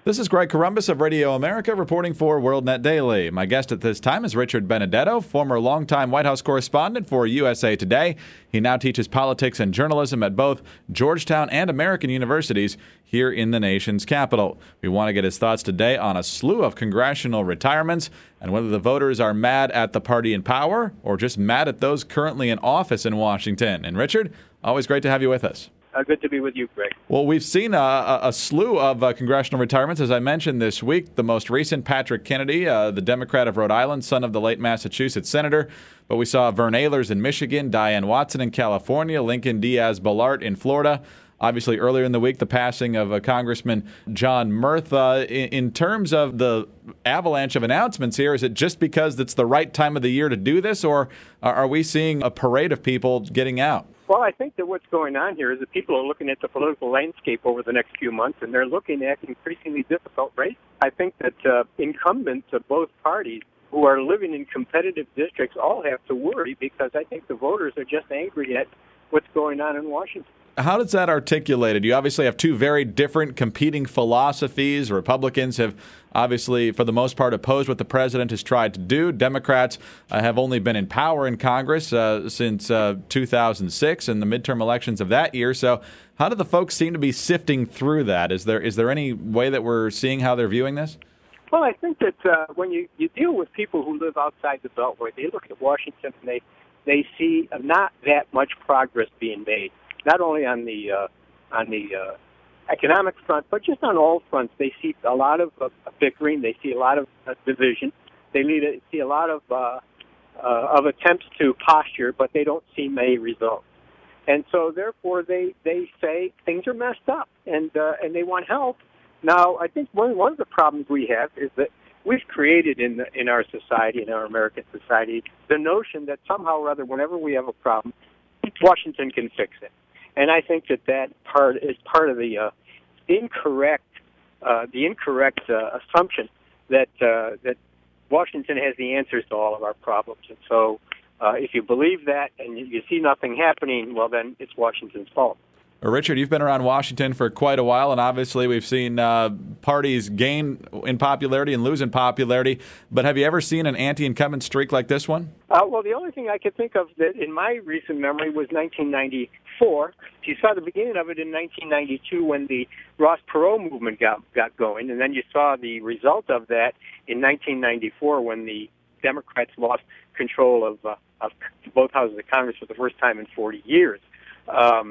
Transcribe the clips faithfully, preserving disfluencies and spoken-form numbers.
This is Greg Corombos of Radio America reporting for WorldNet Daily. My guest at this time is Richard Benedetto, former longtime White House correspondent for U S A Today. He now teaches politics and journalism at both Georgetown and American universities here in the nation's capital. We want to get his thoughts today on a slew of congressional retirements and whether the voters are mad at the party in power or just mad at those currently in office in Washington. And Richard, always great to have you with us. Uh, good to be with you, Greg. Well, we've seen a, a, a slew of uh, congressional retirements, as I mentioned this week. The most recent, Patrick Kennedy, uh, the Democrat of Rhode Island, son of the late Massachusetts senator. But we saw Vern Ehlers in Michigan, Diane Watson in California, Lincoln Diaz-Balart in Florida. Obviously, earlier in the week, the passing of uh, Congressman John Murtha. In, in terms of the avalanche of announcements here, is it just because it's the right time of the year to do this, or are we seeing a parade of people getting out? Well, I think that what's going on here is that people are looking at the political landscape over the next few months, and they're looking at increasingly difficult races. I think that uh, incumbents of both parties who are living in competitive districts all have to worry because I think the voters are just angry at what's going on in Washington. How does that articulated? You obviously have two very different competing philosophies. Republicans have obviously, for the most part, opposed what the president has tried to do. Democrats uh, have only been in power in Congress uh, since uh, two thousand six and the midterm elections of that year. So how do the folks seem to be sifting through that? Is there is there any way that we're seeing how they're viewing this? Well, I think that uh, when you, you deal with people who live outside the Beltway, they look at Washington and they, they see not that much progress being made. Not only on the uh, on the uh, economic front, but just on all fronts. They see a lot of uh, bickering. They see a lot of uh, division. They lead a, see a lot of uh, uh, of attempts to posture, but they don't see many results. And so, therefore, they, they say things are messed up, and uh, and they want help. Now, I think one one of the problems we have is that we've created in the, in our society, in our American society, the notion that somehow or other, whenever we have a problem, Washington can fix it. And I think that that part is part of the uh, incorrect, uh, the incorrect uh, assumption that uh, that Washington has the answers to all of our problems. And so, uh, if you believe that and you, you see nothing happening, well, then it's Washington's fault. Richard, you've been around Washington for quite a while, and obviously we've seen uh, parties gain in popularity and lose in popularity. But have you ever seen an anti-incumbent streak like this one? Uh, well, the only thing I could think of that in my recent memory was nineteen ninety-four. You saw the beginning of it in nineteen ninety-two when the Ross Perot movement got, got going, and then you saw the result of that in nineteen ninety-four when the Democrats lost control of, uh, of both houses of Congress for the first time in forty years. Um,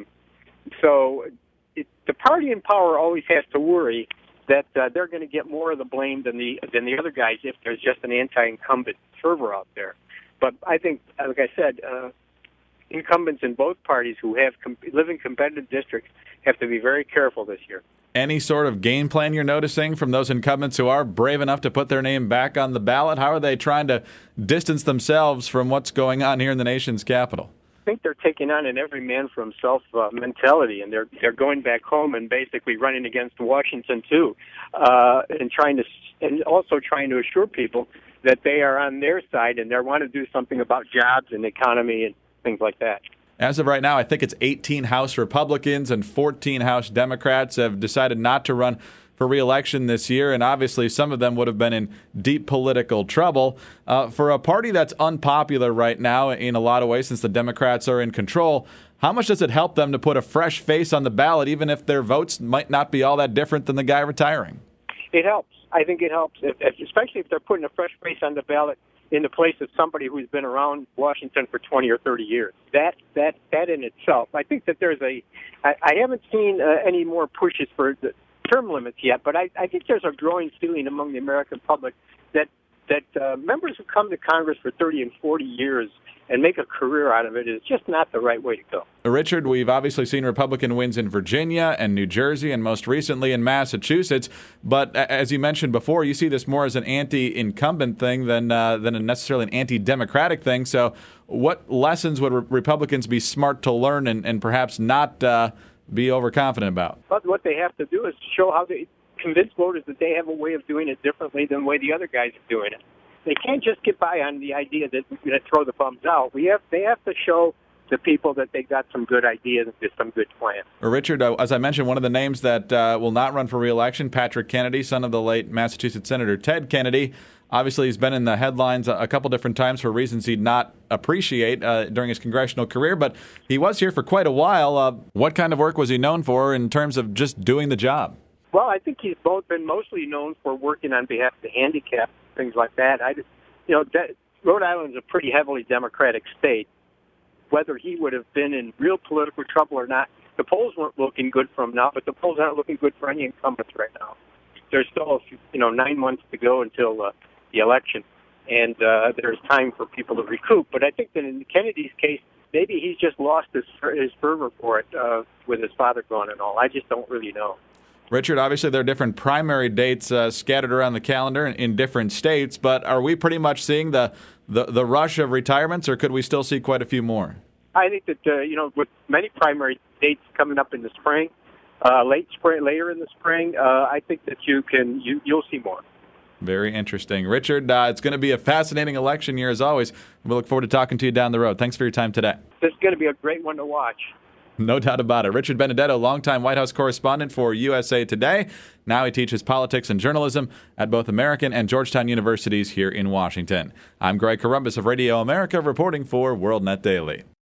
So it, the party in power always has to worry that uh, they're going to get more of the blame than the than the other guys if there's just an anti-incumbent fervor out there. But I think, like I said, uh, incumbents in both parties who have com- live in competitive districts have to be very careful this year. Any sort of game plan you're noticing from those incumbents who are brave enough to put their name back on the ballot? How are they trying to distance themselves from what's going on here in the nation's capital? I think they're taking on an every man for himself uh, mentality, and they're they're going back home and basically running against Washington too, uh, and trying to and also trying to assure people that they are on their side and they want to do something about jobs and economy and things like that. As of right now, I think it's eighteen House Republicans and fourteen House Democrats have decided not to run for re-election this year, and obviously some of them would have been in deep political trouble. Uh, for a party that's unpopular right now in a lot of ways since the Democrats are in control, how much does it help them to put a fresh face on the ballot, even if their votes might not be all that different than the guy retiring? It helps. I think it helps, if, if, especially if they're putting a fresh face on the ballot in the place of somebody who's been around Washington for twenty or thirty years. That that that in itself, I think that there's a. I, I haven't seen uh, any more pushes for the term limits yet, but I, I think there's a growing feeling among the American public that that uh, members who come to Congress for thirty and forty years and make a career out of it is just not the right way to go. Richard, we've obviously seen Republican wins in Virginia and New Jersey and most recently in Massachusetts. But as you mentioned before, you see this more as an anti-incumbent thing than uh, than a necessarily an anti-democratic thing. So what lessons would re- Republicans be smart to learn and, and perhaps not uh, be overconfident about? But what they have to do is show how they convince voters that they have a way of doing it differently than the way the other guys are doing it. They can't just get by on the idea that we're going to throw the bums out. We have they have to show the people that they got some good ideas and some good plans. Well, Richard, uh, as I mentioned, one of the names that uh, will not run for re-election, Patrick Kennedy, son of the late Massachusetts Senator Ted Kennedy. Obviously, he's been in the headlines a, a couple different times for reasons he'd not appreciate uh, during his congressional career, but he was here for quite a while. Uh, what kind of work was he known for in terms of just doing the job? Well, I think he's both been mostly known for working on behalf of the handicapped, things like that. I, just, you know, de- Rhode Island's a pretty heavily Democratic state. Whether he would have been in real political trouble or not, the polls weren't looking good for him now, but the polls aren't looking good for any incumbents right now. There's still, a few, you know, nine months to go until uh, the election, and uh, there's time for people to recoup. But I think that in Kennedy's case, maybe he's just lost his his fervor for it uh, with his father gone and all. I just don't really know. Richard, obviously there are different primary dates uh, scattered around the calendar in, in different states, but are we pretty much seeing the, the, the rush of retirements, or could we still see quite a few more? I think that, uh, you know, with many primary dates coming up in the spring, uh, late spring, later in the spring, uh, I think that you can, you, you'll see more. Very interesting. Richard, uh, it's going to be a fascinating election year as always. We look forward to talking to you down the road. Thanks for your time today. This is going to be a great one to watch. No doubt about it. Richard Benedetto, longtime White House correspondent for U S A Today. Now he teaches politics and journalism at both American and Georgetown universities here in Washington. I'm Greg Corombos of Radio America reporting for WorldNet Daily.